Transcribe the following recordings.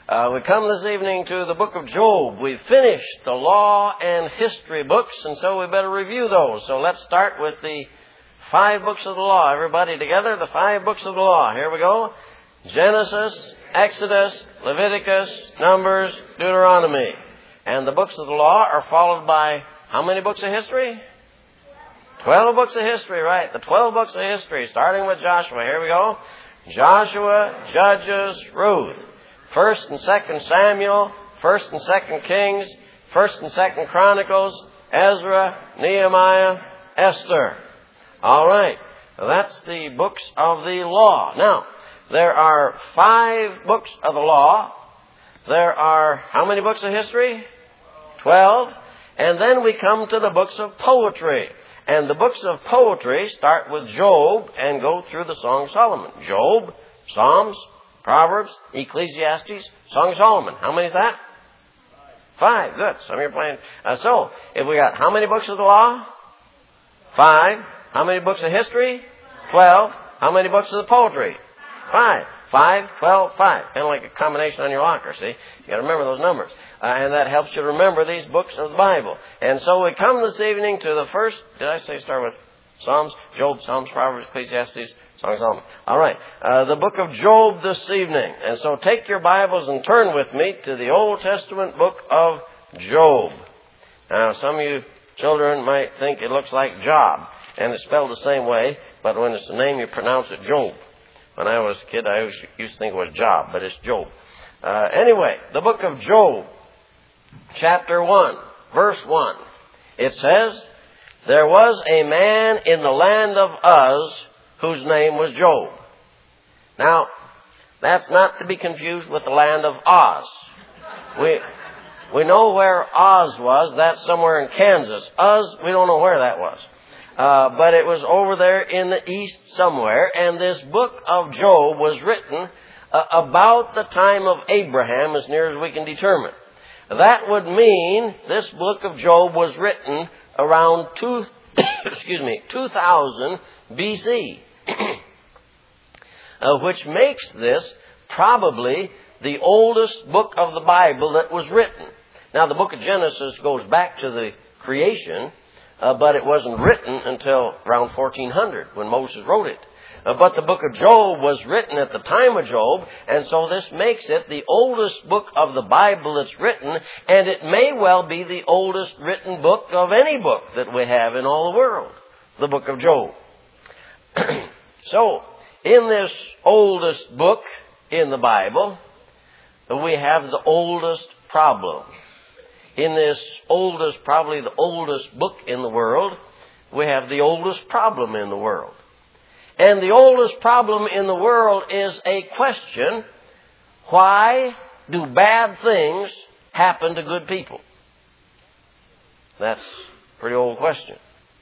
We come this evening to the book of Job. We've finished the law and history books, and so we better review those. So let's start with the 5 books of the law. Everybody together, the 5 books of the law. Here we go. Genesis, Exodus, Leviticus, Numbers, Deuteronomy. And the books of the law are followed by how many books of history? 12 books of history, right. The 12 books of history, starting with Joshua. Here we go. Joshua, Judges, Ruth. 1st and 2nd Samuel, 1st and 2nd Kings, 1st and 2nd Chronicles, Ezra, Nehemiah, Esther. All right. That's the books of the law. Now, there are 5 books of the law. There are how many books of history? 12. And then we come to the books of poetry. And the books of poetry start with Job and go through the Song of Solomon. Job, Psalms, Proverbs, Ecclesiastes, Song of Solomon. How many is that? 5. Good. Some of you are playing. So, if we got how many books of the law? 5. How many books of history? 12. How many books of the poetry? 5. 5, 12, 5. Kind of like a combination on your locker, see? You got to remember those numbers. And that helps you remember these books of the Bible. And so we come this evening to the first, did I say start with Psalms, Job, Psalms, Proverbs, Ecclesiastes, Song of Solomon. All right. The book of Job this evening. And so take your Bibles and turn with me to the Old Testament book of Job. Now, some of you children might think it looks like Job. And it's spelled the same way, but when it's a name, you pronounce it Job. When I was a kid, I always used to think it was Job, but it's Job. Anyway, the book of Job, chapter 1, verse 1. It says, "There was a man in the land of Uz whose name was Job." Now, that's not to be confused with the land of Oz. We know where Oz was. That's somewhere in Kansas. Uz, we don't know where that was. But it was over there in the east somewhere. And this book of Job was written about the time of Abraham, as near as we can determine. That would mean this book of Job was written around 2000 BC, which makes this probably the oldest book of the Bible that was written. Now, the book of Genesis goes back to the creation, but it wasn't written until around 1400 when Moses wrote it. But the book of Job was written at the time of Job, and so this makes it the oldest book of the Bible that's written, and it may well be the oldest written book of any book that we have in all the world, the book of Job. So, in this oldest book in the Bible, we have the oldest problem. In this oldest, probably the oldest book in the world, we have the oldest problem in the world. And the oldest problem in the world is a question: why do bad things happen to good people? That's a pretty old question.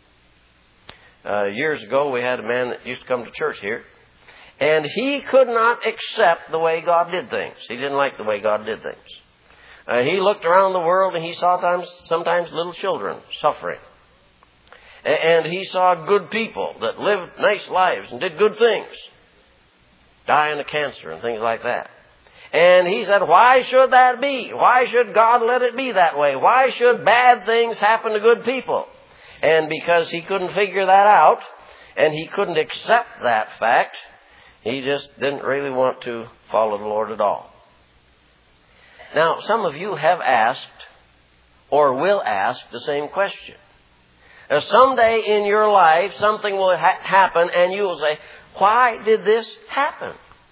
Years ago, we had a man that used to come to church here, and he could not accept the way God did things. He didn't like the way God did things. He looked around the world and he saw sometimes little children suffering. And he saw good people that lived nice lives and did good things dying of cancer and things like that. And he said, why should that be? Why should God let it be that way? Why should bad things happen to good people? And because he couldn't figure that out and he couldn't accept that fact, he just didn't really want to follow the Lord at all. Now, some of you have asked or will ask the same question. Now, someday in your life, something will happen and you will say, why did this happen?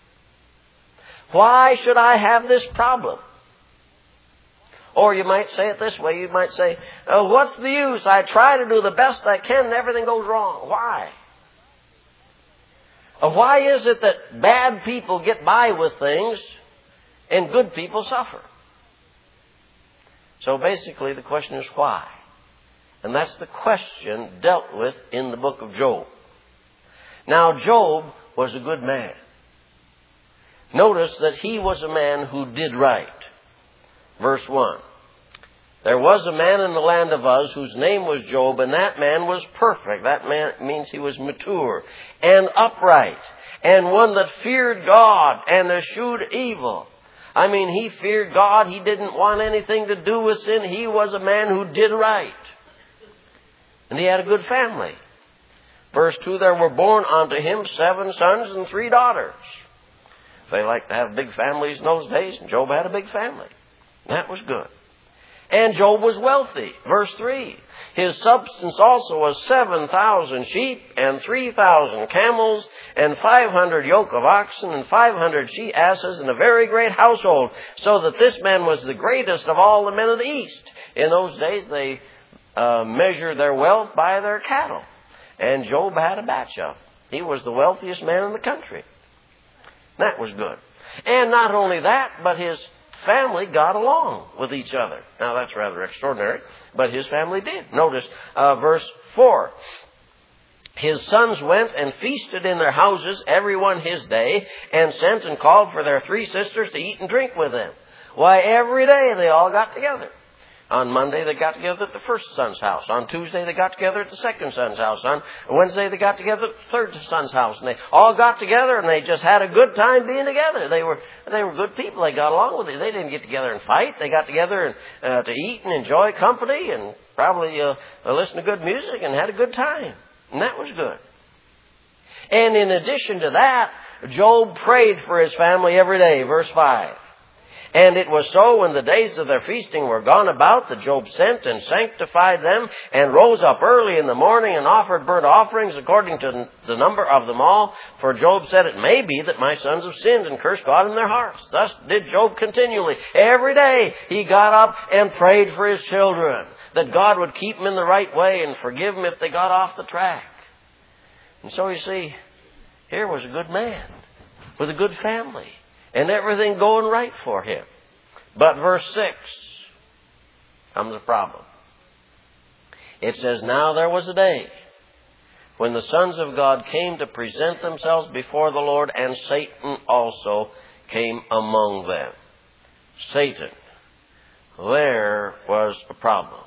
Why should I have this problem? Or you might say it this way. You might say, what's the use? I try to do the best I can and everything goes wrong. Why? Why is it that bad people get by with things and good people suffer? So basically the question is why? And that's the question dealt with in the book of Job. Now, Job was a good man. Notice that he was a man who did right. Verse 1. There was a man in the land of Uz whose name was Job, and that man was perfect. That man means he was mature and upright, and one that feared God and eschewed evil. I mean, he feared God. He didn't want anything to do with sin. He was a man who did right. And he had a good family. Verse 2, there were born unto him 7 sons and 3 daughters. They liked to have big families in those days, and Job had a big family. That was good. And Job was wealthy. Verse 3, his substance also was 7,000 sheep and 3,000 camels and 500 yoke of oxen and 500 she-asses and a very great household, so that this man was the greatest of all the men of the east. In those days they measured their wealth by their cattle. And Job had a batch of them. He was the wealthiest man in the country. That was good. And not only that, but his family got along with each other. Now that's rather extraordinary, but his family did. Notice verse 4. His sons went and feasted in their houses, every one his day, and sent and called for their 3 sisters to eat and drink with them. Why, every day they all got together. On Monday, they got together at the first son's house. On Tuesday, they got together at the second son's house. On Wednesday, they got together at the third son's house. And they all got together, and they just had a good time being together. They were good people. They got along with it. They didn't get together and fight. They got together and to eat and enjoy company and probably listen to good music and had a good time. And that was good. And in addition to that, Job prayed for his family every day. Verse 5. And it was so when the days of their feasting were gone about that Job sent and sanctified them and rose up early in the morning and offered burnt offerings according to the number of them all. For Job said, it may be that my sons have sinned and cursed God in their hearts. Thus did Job continually. Every day he got up and prayed for his children, that God would keep them in the right way and forgive them if they got off the track. And so you see, here was a good man with a good family. And everything going right for him. But verse 6 comes a problem. It says, now there was a day when the sons of God came to present themselves before the Lord, and Satan also came among them. Satan. There was a problem.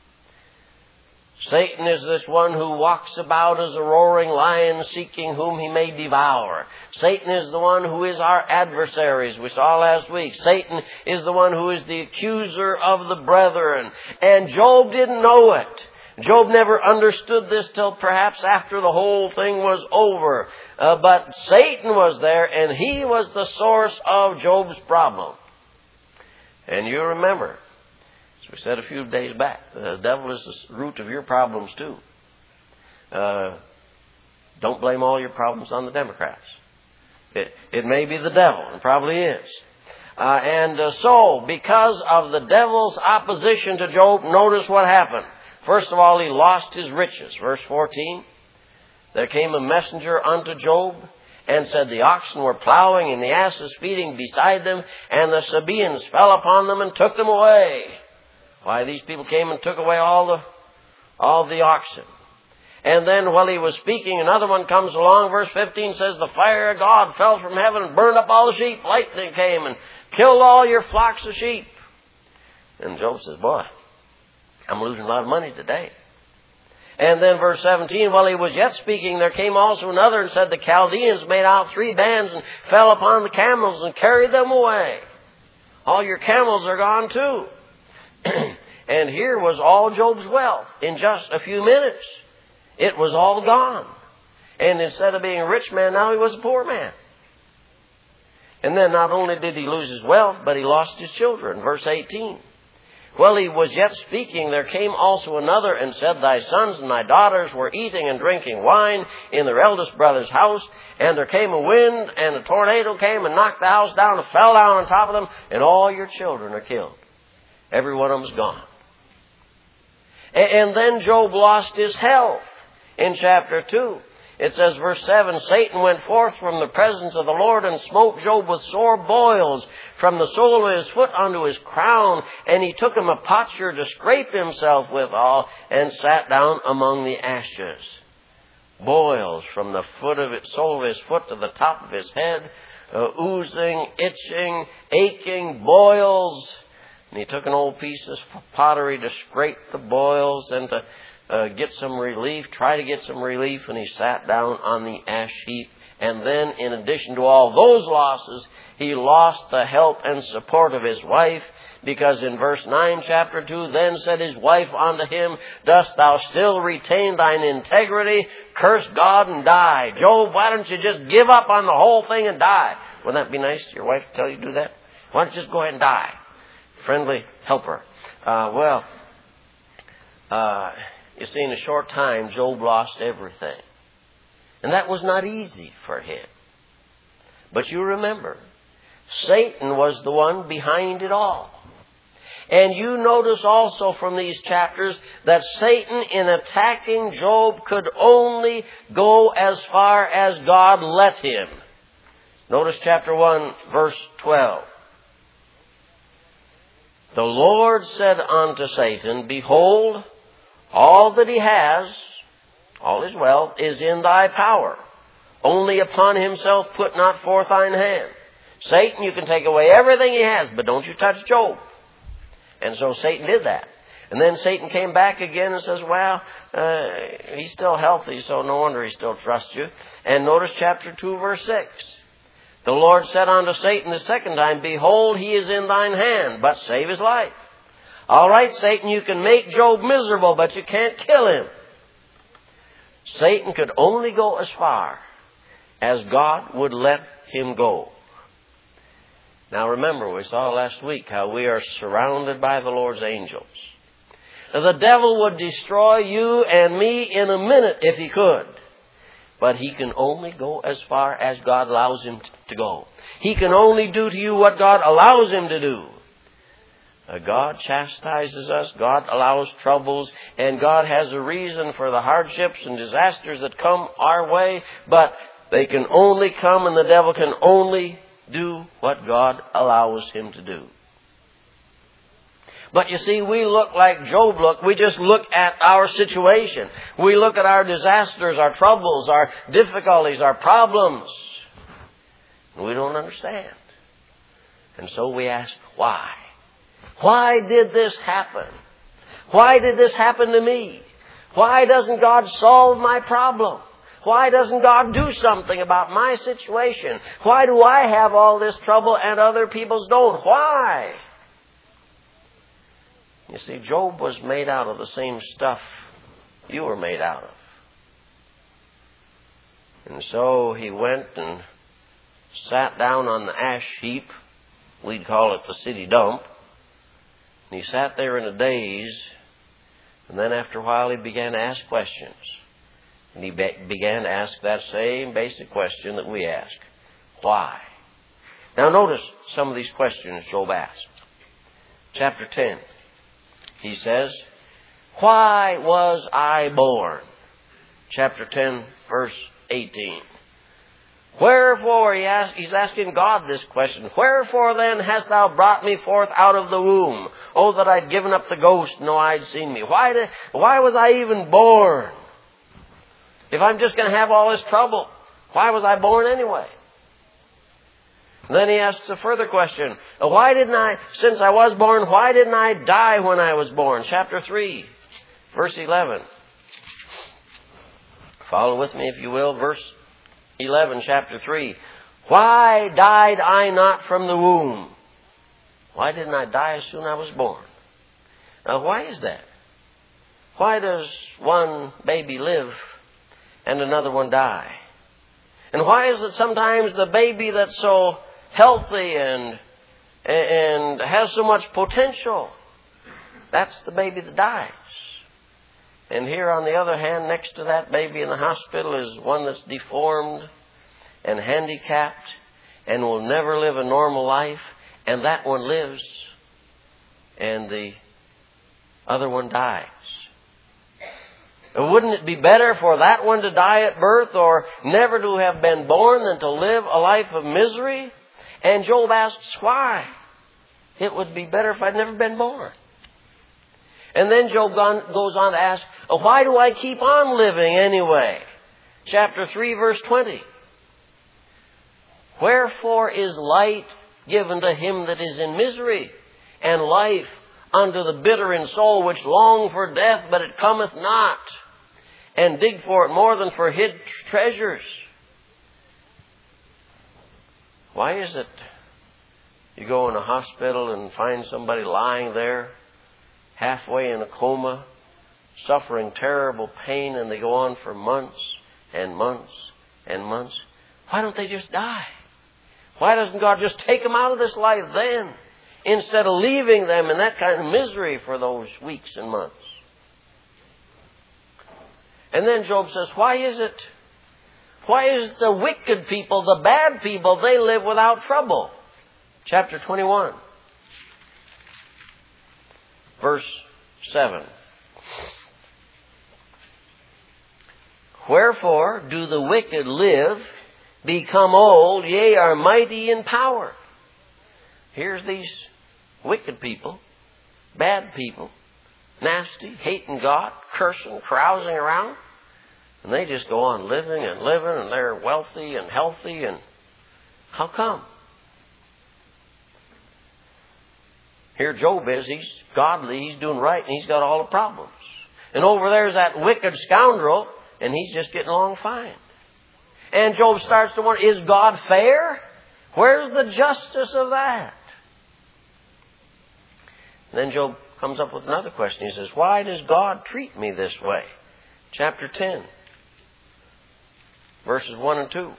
Satan is this one who walks about as a roaring lion seeking whom he may devour. Satan is the one who is our adversary, as we saw last week. Satan is the one who is the accuser of the brethren. And Job didn't know it. Job never understood this till perhaps after the whole thing was over. But Satan was there, and he was the source of Job's problem. And you remember, as we said a few days back, the devil is the root of your problems too. Don't blame all your problems on the Democrats. It may be the devil, and probably is. So, because of the devil's opposition to Job, notice what happened. First of all, he lost his riches. Verse 14, there came a messenger unto Job, and said, the oxen were plowing and the asses feeding beside them, and the Sabaeans fell upon them and took them away. Why, these people came and took away all the oxen. And then while he was speaking, another one comes along. Verse 15 says, the fire of God fell from heaven and burned up all the sheep. Lightning came and killed all your flocks of sheep. And Job says, boy, I'm losing a lot of money today. And then verse 17, while he was yet speaking, there came also another and said, the Chaldeans made out 3 bands and fell upon the camels and carried them away. All your camels are gone too. And here was all Job's wealth in just a few minutes. It was all gone. And instead of being a rich man, now he was a poor man. And then not only did he lose his wealth, but he lost his children. Verse 18. While he was yet speaking, there came also another and said, thy sons and thy daughters were eating and drinking wine in their eldest brother's house. And there came a wind, and a tornado came and knocked the house down and fell down on top of them, and all your children are killed. Every one of them is gone. And then Job lost his health in chapter 2. It says, verse 7, Satan went forth from the presence of the Lord and smote Job with sore boils from the sole of his foot unto his crown. And he took him a potsherd to scrape himself withal, and sat down among the ashes. Boils from the sole of his foot to the top of his head, oozing, itching, aching, boils. And he took an old piece of pottery to scrape the boils and to get some relief, try to get some relief, and he sat down on the ash heap And then, in addition to all those losses, he lost the help and support of his wife, because in verse 9, chapter 2, then said his wife unto him, dost thou still retain thine integrity? Curse God and die. Job, why don't you just give up on the whole thing and die? Wouldn't that be nice? Your wife tell you to do that? Why don't you just go ahead and die? Friendly helper. You see, in a short time, Job lost everything. And that was not easy for him. But you remember, Satan was the one behind it all. And you notice also from these chapters that Satan, in attacking Job, could only go as far as God let him. Notice chapter 1, verse 12. The Lord said unto Satan, behold, all that he has, all his wealth, is in thy power. Only upon himself put not forth thine hand. Satan, you can take away everything he has, but don't you touch Job. And so Satan did that. And then Satan came back again and says, well, he's still healthy, so no wonder he still trusts you. And notice chapter 2, verse 6. The Lord said unto Satan the second time, behold, he is in thine hand, but save his life. All right, Satan, you can make Job miserable, but you can't kill him. Satan could only go as far as God would let him go. Now remember, we saw last week how we are surrounded by the Lord's angels. Now, the devil would destroy you and me in a minute if he could. But he can only go as far as God allows him to go. He can only do to you what God allows him to do. God chastises us, God allows troubles, and God has a reason for the hardships and disasters that come our way, but they can only come, and the devil can only do what God allows him to do. But you see, we look like Job looked. We just look at our situation. We look at our disasters, our troubles, our difficulties, our problems. We don't understand. And so we ask, why? Why did this happen? Why did this happen to me? Why doesn't God solve my problem? Why doesn't God do something about my situation? Why do I have all this trouble and other people's don't? Why? You see, Job was made out of the same stuff you were made out of. And so he went and sat down on the ash heap. We'd call it the city dump. And he sat there in a daze. And then after a while he began to ask questions. And he began to ask that same basic question that we ask. Why? Now notice some of these questions Job asked. Chapter 10. He says, why was I born? Chapter 10, verse 18. Wherefore, he's asking God this question. Wherefore then hast thou brought me forth out of the womb? Oh, that I'd given up the ghost, no I'd seen me. Why was I even born? If I'm just going to have all this trouble, why was I born anyway? And then he asks a further question. Since I was born, why didn't I die when I was born? Chapter 3, verse 11. Follow with me if you will. Verse 11, chapter 3. Why died I not from the womb? Why didn't I die as soon as I was born? Now, why is that? Why does one baby live and another one die? And why is it sometimes the baby that's so healthy and has so much potential, that's the baby that dies? And here, on the other hand, next to that baby in the hospital is one that's deformed and handicapped and will never live a normal life, and that one lives and the other one dies. Wouldn't it be better for that one to die at birth or never to have been born than to live a life of misery? And Job asks why. It would be better if I'd never been born. And then Job goes on to ask, why do I keep on living anyway? Chapter 3, verse 20. Wherefore is light given to him that is in misery, and life unto the bitter in soul, which long for death, but it cometh not, and dig for it more than for hid treasures? Why is it you go in a hospital and find somebody lying there, halfway in a coma, suffering terrible pain, and they go on for months and months and months? Why don't they just die? Why doesn't God just take them out of this life then, instead of leaving them in that kind of misery for those weeks and months? And then Job says, why is the wicked people, the bad people, they live without trouble? Chapter 21, verse 7. Wherefore do the wicked live, become old, yea, are mighty in power? Here's these wicked people, bad people, nasty, hating God, cursing, carousing around. And they just go on living and living, and they're wealthy and healthy. And how come? Here Job is, he's godly, he's doing right, and he's got all the problems. And over there's that wicked scoundrel, and he's just getting along fine. And Job starts to wonder, is God fair? Where's the justice of that? And then Job comes up with another question. He says, why does God treat me this way? Chapter 10, verses 1 and 2.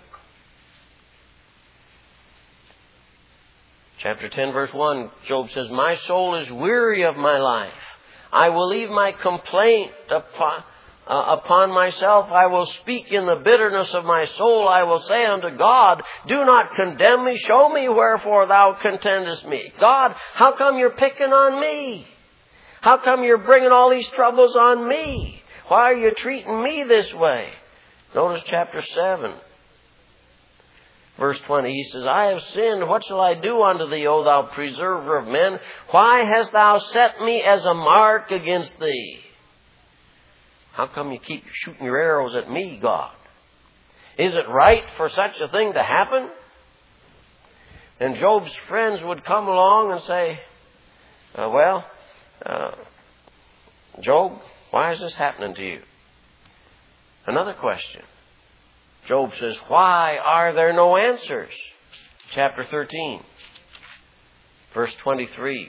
Chapter 10, verse 1, Job says, my soul is weary of my life. I will leave my complaint upon myself. I will speak in the bitterness of my soul. I will say unto God, do not condemn me. Show me wherefore thou contendest me. God, how come you're picking on me? How come you're bringing all these troubles on me? Why are you treating me this way? Notice chapter 7. Verse 20, he says, I have sinned. What shall I do unto thee, O thou preserver of men? Why hast thou set me as a mark against thee? How come you keep shooting your arrows at me, God? Is it right for such a thing to happen? And Job's friends would come along and say, Job, why is this happening to you? Another question. Job says, why are there no answers? Chapter 13, verse 23.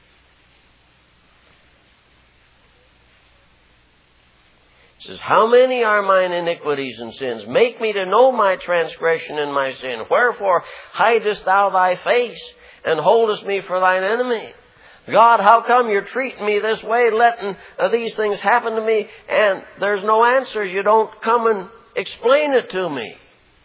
He says, how many are mine iniquities and sins? Make me to know my transgression and my sin. Wherefore hidest thou thy face and holdest me for thine enemy? God, how come you're treating me this way, letting these things happen to me, and there's no answers? You don't come and explain it to me.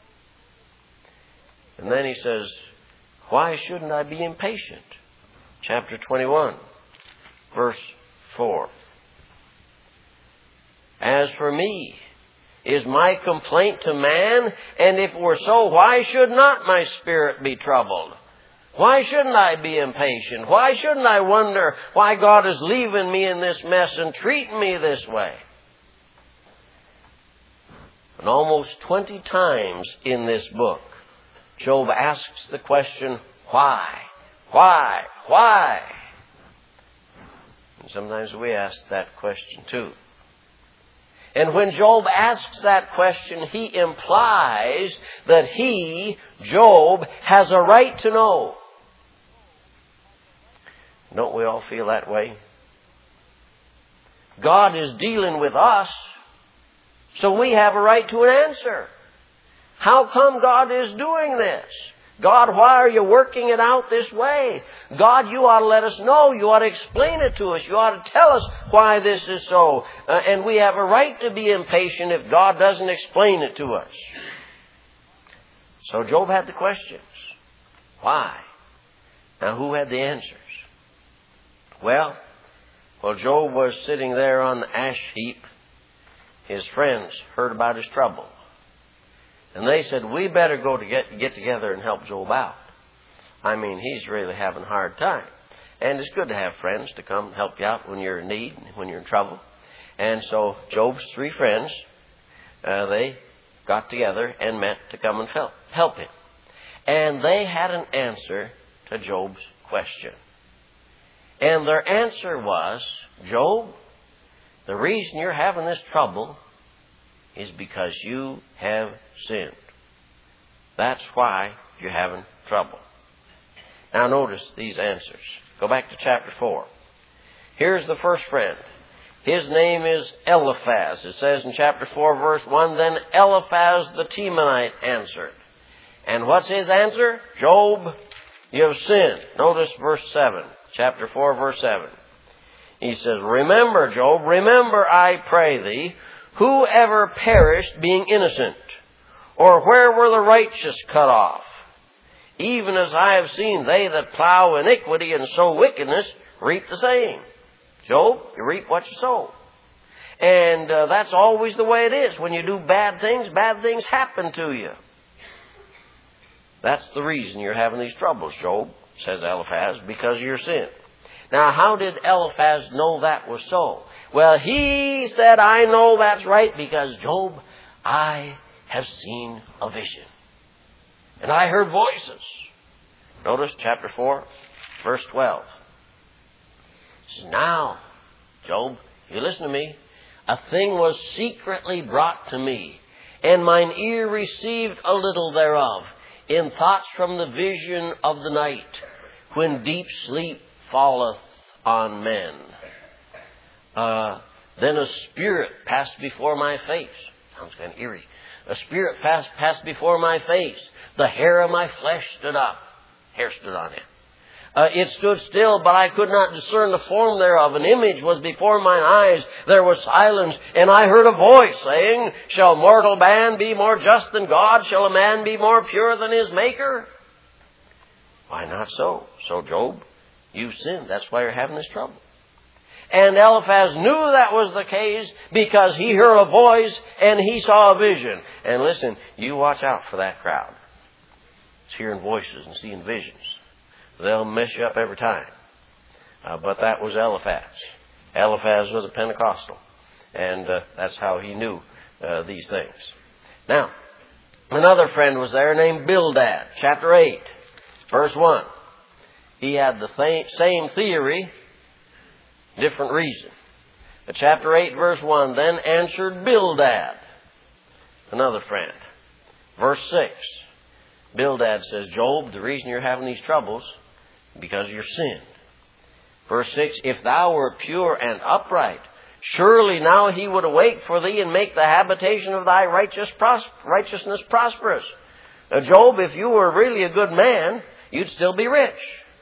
And then he says, why shouldn't I be impatient? Chapter 21, verse 4. As for me, is my complaint to man? And if it were so, why should not my spirit be troubled? Why shouldn't I be impatient? Why shouldn't I wonder why God is leaving me in this mess and treating me this way? And almost 20 times in this book, Job asks the question, why? Why? Why? And sometimes we ask that question too. And when Job asks that question, he implies that he, Job, has a right to know. Don't we all feel that way? God is dealing with us, so we have a right to an answer. How come God is doing this? God, why are you working it out this way? God, you ought to let us know. You ought to explain it to us. You ought to tell us why this is so. And we have a right to be impatient if God doesn't explain it to us. So Job had the questions. Why? Now, who had the answers? Well, while Job was sitting there on the ash heap, his friends heard about his trouble. And they said, we better go to get together and help Job out. I mean, he's really having a hard time. And it's good to have friends to come help you out when you're in need, when you're in trouble. And so Job's 3 friends, they got together and met to come and help him. And they had an answer to Job's question. And their answer was, Job, the reason you're having this trouble is because you have sinned. That's why you're having trouble. Now notice these answers. Go back to chapter 4. Here's the first friend. His name is Eliphaz. It says in chapter 4, verse 1, Then Eliphaz the Temanite answered. And what's his answer? Job, you have sinned. Notice verse 7. Chapter 4, verse 7. He says, Remember, Job, remember, I pray thee, who ever perished being innocent? Or where were the righteous cut off? Even as I have seen, they that plow iniquity and sow wickedness reap the same. Job, you reap what you sow. And that's always the way it is. When you do bad things happen to you. That's the reason you're having these troubles, Job, says Eliphaz, because of your sin. Now, how did Eliphaz know that was so? Well, he said, I know that's right because, Job, I have seen a vision. And I heard voices. Notice chapter 4, verse 12. It says, Now, Job, you listen to me. A thing was secretly brought to me, and mine ear received a little thereof, in thoughts from the vision of the night, when deep sleep falleth on men. Then a spirit passed before my face. Sounds kind of eerie. A spirit passed before my face. The hair of my flesh stood up. Hair stood on it. It stood still, but I could not discern the form thereof. An image was before mine eyes. There was silence, and I heard a voice saying, Shall mortal man be more just than God? Shall a man be more pure than his Maker? Why not so? So, Job, you've sinned. That's why you're having this trouble. And Eliphaz knew that was the case because he heard a voice and he saw a vision. And listen, you watch out for that crowd. It's hearing voices and seeing visions. They'll mess you up every time. But that was Eliphaz. Eliphaz was a Pentecostal. And that's how he knew these things. Now, another friend was there named Bildad. Chapter 8, verse 1. He had the same theory, different reason. Chapter 8, verse 1. Then answered Bildad, another friend. Verse 6. Bildad says, Job, the reason you're having these troubles because of your sin. Verse 6, If thou wert pure and upright, surely now he would awake for thee and make the habitation of thy righteousness prosperous. Now, Job, if you were really a good man, you'd still be rich.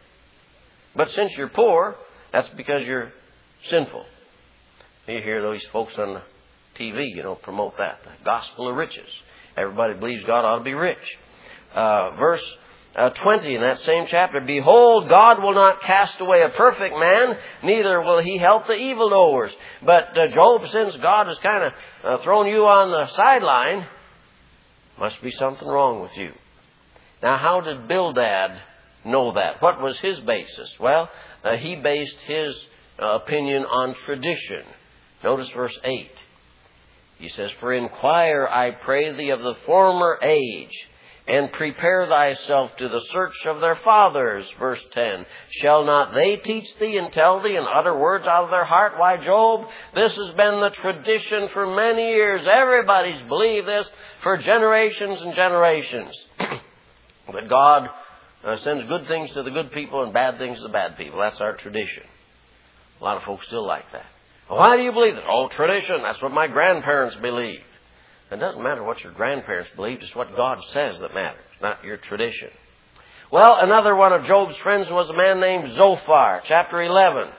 But since you're poor, that's because you're sinful. You hear those folks on the TV, promote that. The gospel of riches. Everybody believes God ought to be rich. Verse 20 in that same chapter, Behold, God will not cast away a perfect man, neither will he help the evildoers. But Job, since God has kind of thrown you on the sideline, must be something wrong with you. Now, how did Bildad know that? What was his basis? Well, he based his opinion on tradition. Notice verse 8. He says, For inquire, I pray thee, of the former age, and prepare thyself to the search of their fathers. Verse 10. Shall not they teach thee and tell thee and utter words out of their heart? Why, Job, this has been the tradition for many years. Everybody's believed this for generations and generations. But God sends good things to the good people and bad things to the bad people. That's our tradition. A lot of folks still like that. Why do you believe it? Oh, tradition. That's what my grandparents believed. It doesn't matter what your grandparents believed. It's what God says that matters, not your tradition. Well, another one of Job's friends was a man named Zophar. Chapter 11.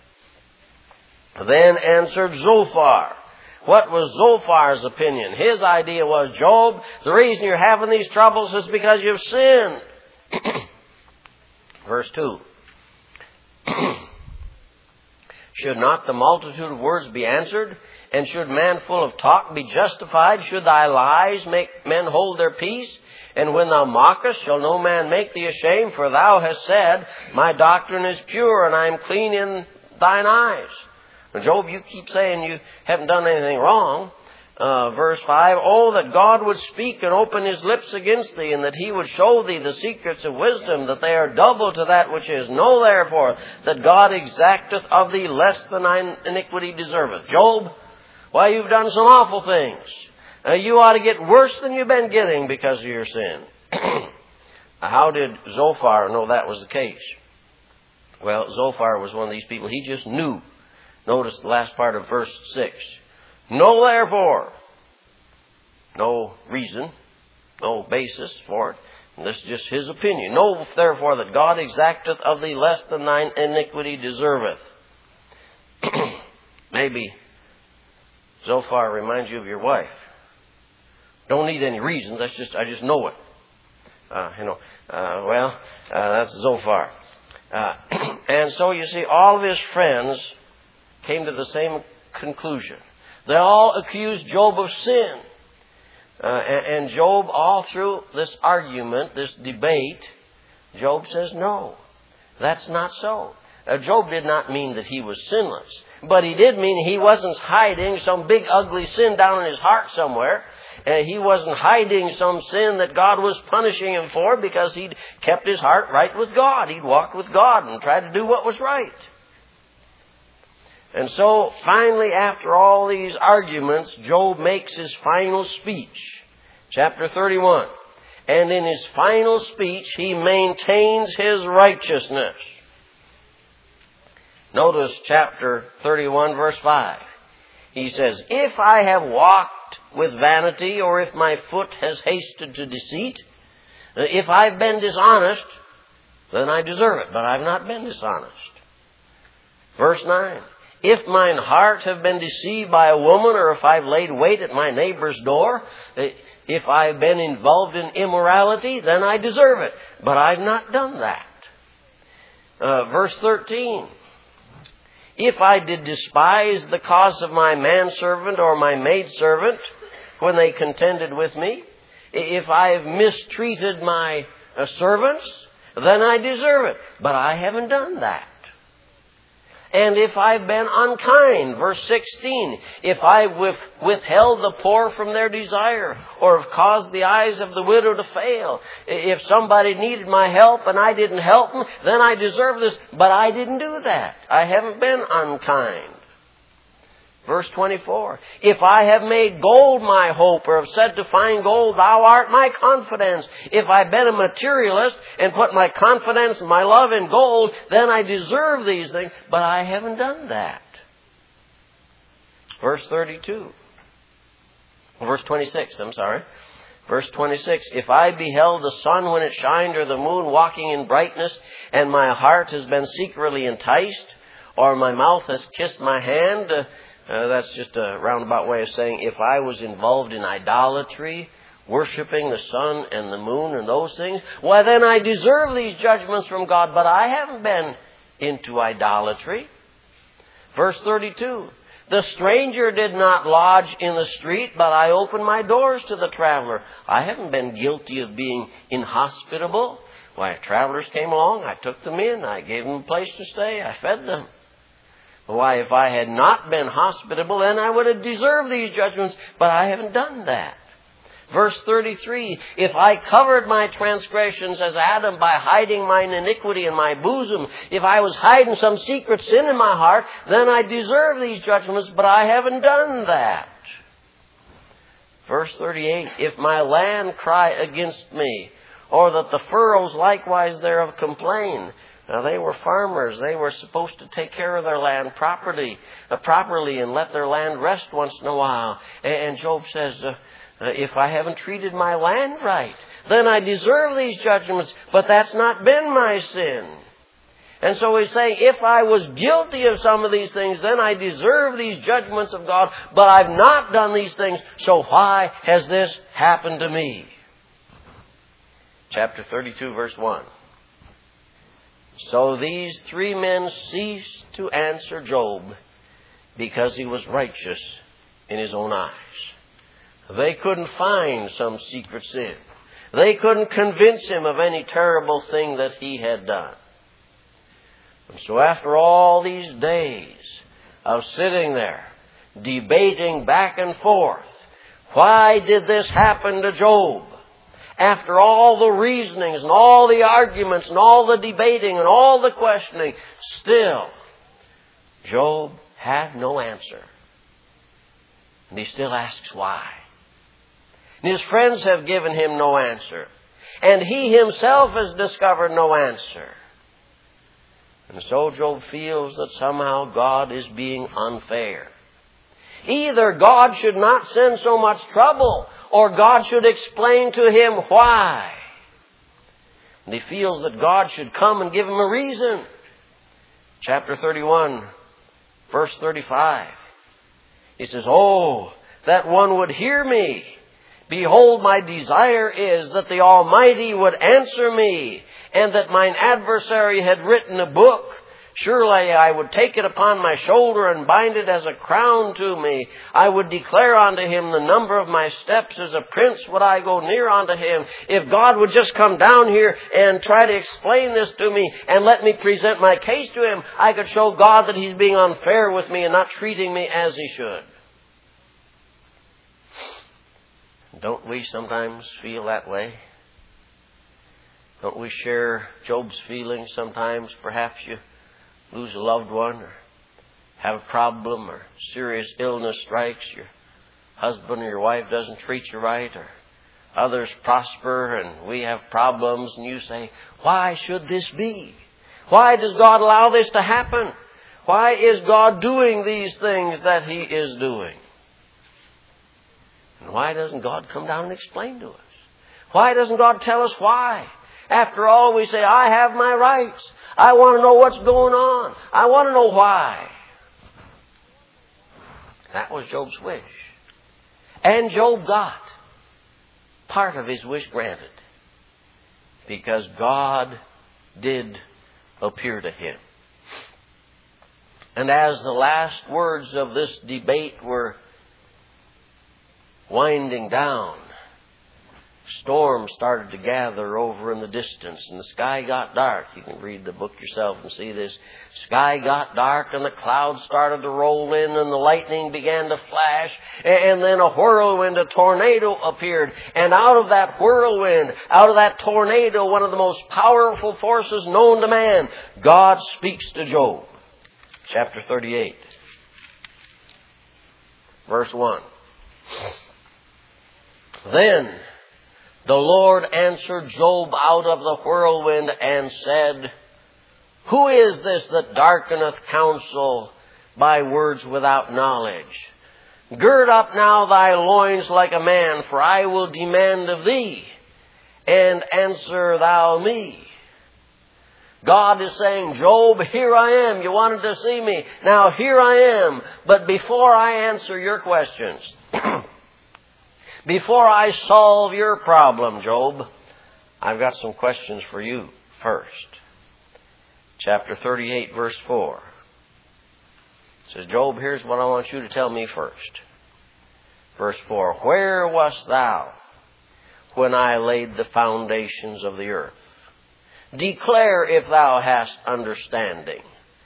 Then answered Zophar. What was Zophar's opinion? His idea was, Job, the reason you're having these troubles is because you've sinned. Verse 2. Should not the multitude of words be answered? And should man full of talk be justified? Should thy lies make men hold their peace? And when thou mockest, shall no man make thee ashamed? For thou hast said, My doctrine is pure, and I am clean in thine eyes. Now, Job, you keep saying you haven't done anything wrong. Verse 5, Oh, that God would speak and open his lips against thee, and that he would show thee the secrets of wisdom, that they are double to that which is. Know therefore that God exacteth of thee less than thine iniquity deserveth. Job, why, you've done some awful things. You ought to get worse than you've been getting because of your sin. How did Zophar know that was the case? Well, Zophar was one of these people. He just knew. Notice the last part of verse 6. Know therefore. No reason, no basis for it. And this is just his opinion. Know therefore that God exacteth of thee less than thine iniquity deserveth. Maybe Zophar reminds you of your wife. Don't need any reasons. I just know it. That's Zophar. And so you see, all of his friends came to the same conclusion. They all accused Job of sin. And Job, all through this argument, this debate, Job says, no, that's not so. Job did not mean that he was sinless, but he did mean he wasn't hiding some big ugly sin down in his heart somewhere. He wasn't hiding some sin that God was punishing him for, because he'd kept his heart right with God. He'd walked with God and tried to do what was right. And so, finally, after all these arguments, Job makes his final speech. Chapter 31. And in his final speech, he maintains his righteousness. Notice chapter 31, verse 5. He says, if I have walked with vanity, or if my foot has hasted to deceit, if I've been dishonest, then I deserve it. But I've not been dishonest. Verse 9. If mine heart have been deceived by a woman, or if I've laid wait at my neighbor's door, if I've been involved in immorality, then I deserve it. But I've not done that. Verse 13. If I did despise the cause of my manservant or my maidservant when they contended with me, if I have mistreated my servants, then I deserve it. But I haven't done that. And if I've been unkind, verse 16, if I've withheld the poor from their desire, or have caused the eyes of the widow to fail, if somebody needed my help and I didn't help them, then I deserve this, but I didn't do that. I haven't been unkind. Verse 24, if I have made gold my hope, or have said to find gold, thou art my confidence. If I've been a materialist and put my confidence and my love in gold, then I deserve these things, but I haven't done that. Verse 26, Verse 26, if I beheld the sun when it shined, or the moon walking in brightness, and my heart has been secretly enticed, or my mouth has kissed my hand, that's just a roundabout way of saying if I was involved in idolatry, worshiping the sun and the moon and those things, why then I deserve these judgments from God, but I haven't been into idolatry. Verse 32, the stranger did not lodge in the street, but I opened my doors to the traveler. I haven't been guilty of being inhospitable. Why, travelers came along, I took them in, I gave them a place to stay, I fed them. Why, if I had not been hospitable, then I would have deserved these judgments, but I haven't done that. Verse 33, if I covered my transgressions as Adam by hiding mine iniquity in my bosom, if I was hiding some secret sin in my heart, then I deserve these judgments, but I haven't done that. Verse 38, if my land cry against me, or that the furrows likewise thereof complain. Now, they were farmers. They were supposed to take care of their land properly and let their land rest once in a while. And Job says, if I haven't treated my land right, then I deserve these judgments, but that's not been my sin. And so he's saying, if I was guilty of some of these things, then I deserve these judgments of God, but I've not done these things, so why has this happened to me? Chapter 32, verse 1. So these three men ceased to answer Job because he was righteous in his own eyes. They couldn't find some secret sin. They couldn't convince him of any terrible thing that he had done. And so after all these days of sitting there, debating back and forth, why did this happen to Job? After all the reasonings and all the arguments and all the debating and all the questioning, still, Job had no answer. And he still asks why. And his friends have given him no answer. and he himself has discovered no answer. And so Job feels that somehow God is being unfair. Either God should not send so much trouble, or God should explain to him why. And he feels that God should come and give him a reason. Chapter 31, verse 35. He says, "Oh, that one would hear me. Behold, my desire is that the Almighty would answer me, and that mine adversary had written a book. Surely I would take it upon my shoulder and bind it as a crown to me. I would declare unto him the number of my steps. As a prince would I go near unto him." If God would just come down here and try to explain this to me and let me present my case to him, I could show God that he's being unfair with me and not treating me as he should. Don't we sometimes feel that way? Don't we share Job's feelings sometimes? Perhaps you lose a loved one, or have a problem, or serious illness strikes, your husband or your wife doesn't treat you right, or others prosper and we have problems, and you say, "Why should this be? Why does God allow this to happen? Why is God doing these things that he is doing?" And why doesn't God come down and explain to us? Why doesn't God tell us why? After all, we say, "I have my rights. I want to know what's going on. I want to know why." That was Job's wish. And Job got part of his wish granted, because God did appear to him. And as the last words of this debate were winding down, storm started to gather over in the distance, and the sky got dark. You can read the book yourself and see this. Sky got dark, and the clouds started to roll in, and the lightning began to flash, and then a whirlwind, a tornado appeared. And out of that whirlwind, out of that tornado, one of the most powerful forces known to man, God speaks to Job. Chapter 38, verse 1. "Then the Lord answered Job out of the whirlwind and said, Who is this that darkeneth counsel by words without knowledge? Gird up now thy loins like a man, for I will demand of thee, and answer thou me." God is saying, "Job, here I am. You wanted to see me. Now here I am. But before I answer your questions, before I solve your problem, Job, I've got some questions for you first." Chapter 38, verse 4. It says, "Job, here's what I want you to tell me first." Verse 4, "Where wast thou when I laid the foundations of the earth? Declare if thou hast understanding.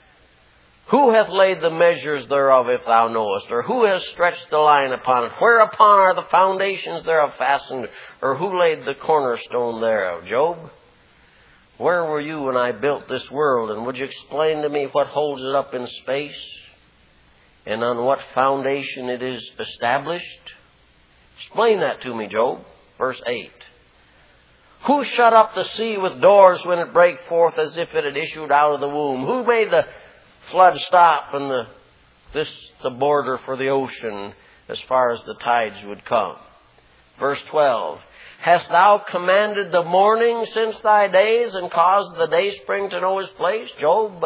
Who hath laid the measures thereof, if thou knowest? Or who has stretched the line upon it? Whereupon are the foundations thereof fastened? Or who laid the cornerstone thereof?" Job, where were you when I built this world? And would you explain to me what holds it up in space? And on what foundation it is established? Explain that to me, Job. Verse 8. "Who shut up the sea with doors when it brake forth as if it had issued out of the womb? Who made the flood stop and the border for the ocean as far as the tides would come?" Verse 12. "Hast thou commanded the morning since thy days, and caused the dayspring to know his place?" Job,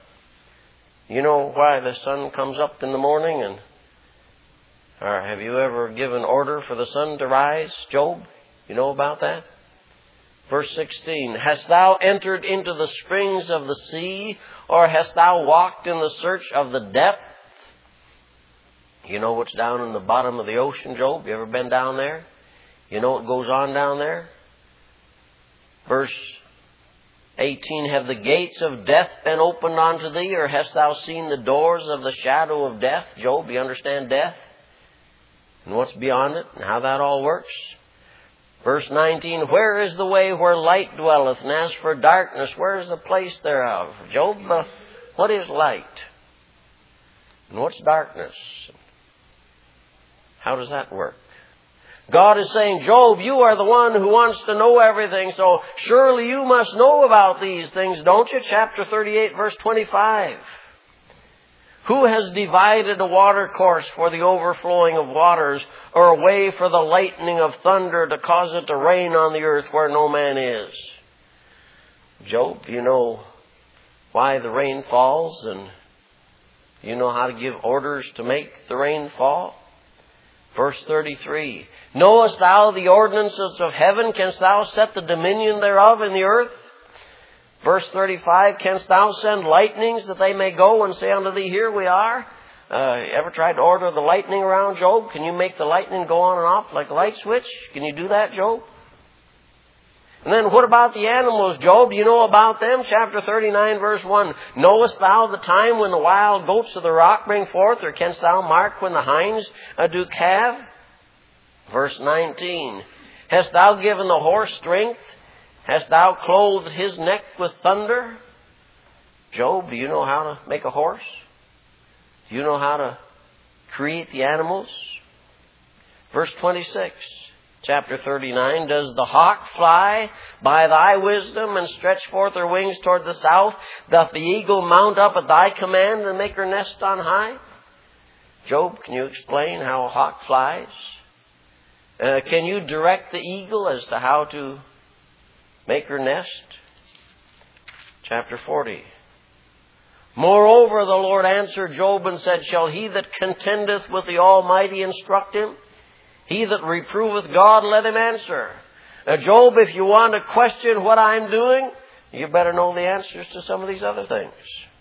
you know why the sun comes up in the morning? Or have you ever given order for the sun to rise, Job? You know about that? Verse 16, "Hast thou entered into the springs of the sea, or hast thou walked in the search of the depth?" You know what's down in the bottom of the ocean, Job? You ever been down there? You know what goes on down there? Verse 18, "Have the gates of death been opened unto thee, or hast thou seen the doors of the shadow of death?" Job, you understand death? And what's beyond it, and how that all works? Verse 19, "Where is the way where light dwelleth? And as for darkness, where is the place thereof?" Job, what is light? And what's darkness? How does that work? God is saying, Job, you are the one who wants to know everything, so surely you must know about these things, don't you? Chapter 38, verse 25. Who has divided a watercourse for the overflowing of waters, or a way for the lightning of thunder to cause it to rain on the earth where no man is? Job, you know why the rain falls, and you know how to give orders to make the rain fall? Verse 33, knowest thou the ordinances of heaven? Canst thou set the dominion thereof in the earth? Verse 35, canst thou send lightnings that they may go and say unto thee, here we are? Ever tried to order the lightning around, Job? Can you make the lightning go on and off like a light switch? Can you do that, Job? And then what about the animals, Job? You know about them? Chapter 39, verse 1. Knowest thou the time when the wild goats of the rock bring forth, or canst thou mark when the hinds do calve? Verse 19. Hast thou given the horse strength? Hast thou clothed his neck with thunder? Job, do you know how to make a horse? Do you know how to create the animals? Verse 26. Chapter 39, does the hawk fly by thy wisdom and stretch forth her wings toward the south? Doth the eagle mount up at thy command and make her nest on high? Job, can you explain how a hawk flies? Can you direct the eagle as to how to make her nest? Chapter 40. Moreover, the Lord answered Job and said, shall he that contendeth with the Almighty instruct him? He that reproveth God, let him answer. Now, Job, if you want to question what I'm doing, you better know the answers to some of these other things.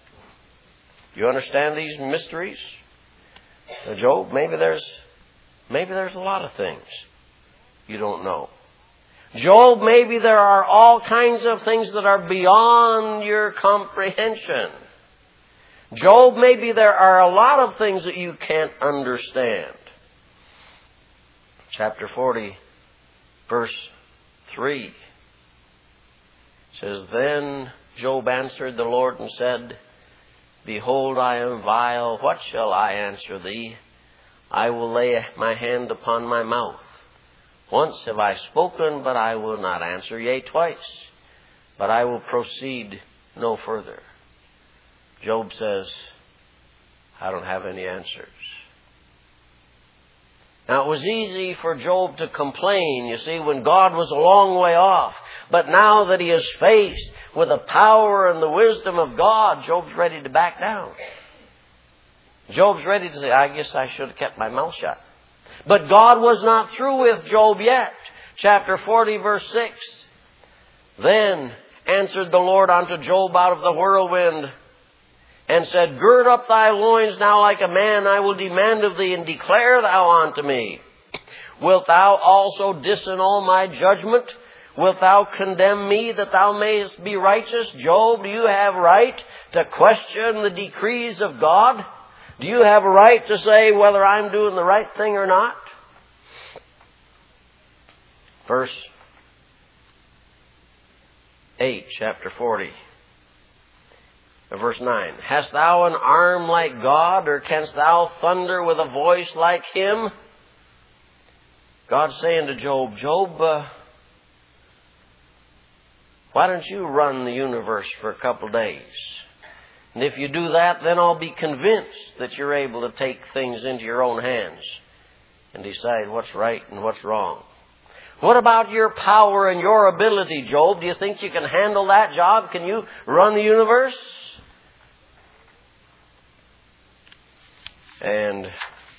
You understand these mysteries? Now, Job, maybe there's a lot of things you don't know. Job, maybe there are all kinds of things that are beyond your comprehension. Job, maybe there are a lot of things that you can't understand. Chapter 40, verse 3 says, then Job answered the Lord and said, behold, I am vile. What shall I answer thee? I will lay my hand upon my mouth. Once have I spoken, but I will not answer. Yea, twice, but I will proceed no further. Job says, I don't have any answers. Now, it was easy for Job to complain, you see, when God was a long way off. But now that he is faced with the power and the wisdom of God, Job's ready to back down. Job's ready to say, I guess I should have kept my mouth shut. But God was not through with Job yet. Chapter 40, verse 6. Then answered the Lord unto Job out of the whirlwind, and said, gird up thy loins now like a man. I will demand of thee, and declare thou unto me. Wilt thou also disannul my judgment? Wilt thou condemn me that thou mayest be righteous? Job, do you have right to question the decrees of God? Do you have a right to say whether I'm doing the right thing or not? Verse 8, chapter 40. Verse 9. Hast thou an arm like God, or canst thou thunder with a voice like him? God's saying to Job, Job, why don't you run the universe for a couple days? And if you do that, then I'll be convinced that you're able to take things into your own hands and decide what's right and what's wrong. What about your power and your ability, Job? Do you think you can handle that job? Can you run the universe? And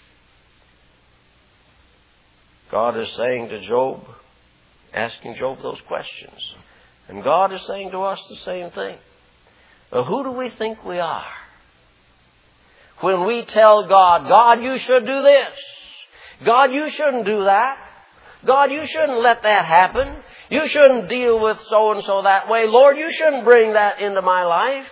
God is saying to Job, asking Job those questions. And God is saying to us the same thing. Well, who do we think we are? When we tell God, God, you should do this. God, you shouldn't do that. God, you shouldn't let that happen. You shouldn't deal with so-and-so that way. Lord, you shouldn't bring that into my life.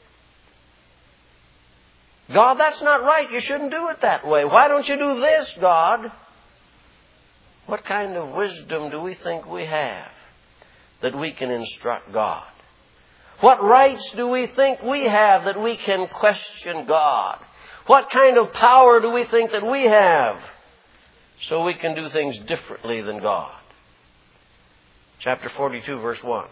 God, that's not right. You shouldn't do it that way. Why don't you do this, God? What kind of wisdom do we think we have that we can instruct God? What rights do we think we have that we can question God? What kind of power do we think that we have so we can do things differently than God. Chapter 42, verse 1.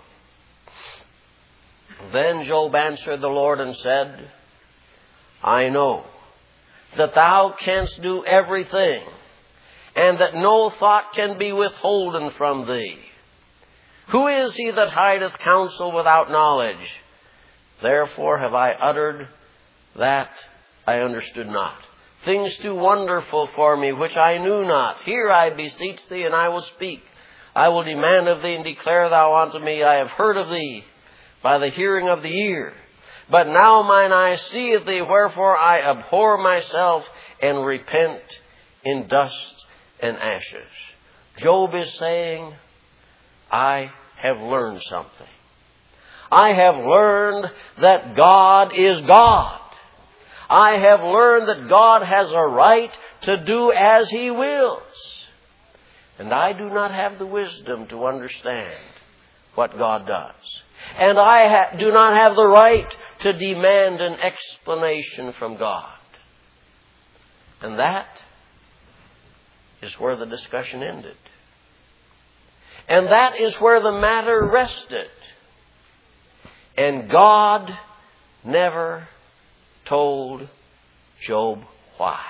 Then Job answered the Lord and said, I know that thou canst do everything, and that no thought can be withholden from thee. Who is he that hideth counsel without knowledge? Therefore have I uttered that I understood not. Things too wonderful for me, which I knew not. Hear, I beseech thee, and I will speak. I will demand of thee, and declare thou unto me. I have heard of thee by the hearing of the ear. But now mine eye seeth thee, wherefore I abhor myself, and repent in dust and ashes. Job is saying, I have learned something. I have learned that God is God. I have learned that God has a right to do as He wills. And I do not have the wisdom to understand what God does. And I do not have the right to demand an explanation from God. And that is where the discussion ended. And that is where the matter rested. And God never told Job why.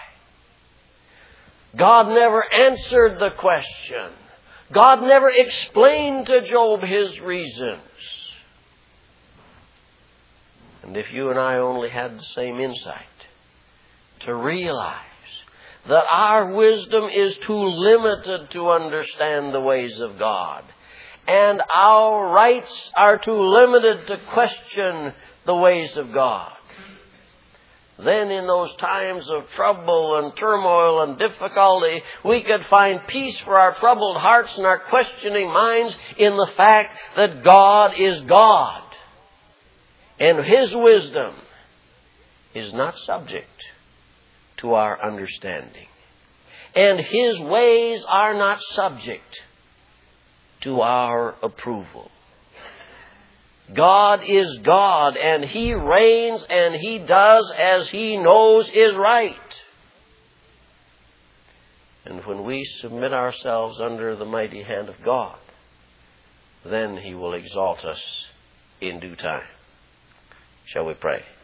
God never answered the question. God never explained to Job his reasons. And if you and I only had the same insight to realize that our wisdom is too limited to understand the ways of God, and our rights are too limited to question the ways of God, then in those times of trouble and turmoil and difficulty, we could find peace for our troubled hearts and our questioning minds in the fact that God is God. And His wisdom is not subject to our understanding. And His ways are not subject to our approval. God is God, and He reigns, and He does as He knows is right. And when we submit ourselves under the mighty hand of God, then He will exalt us in due time. Shall we pray?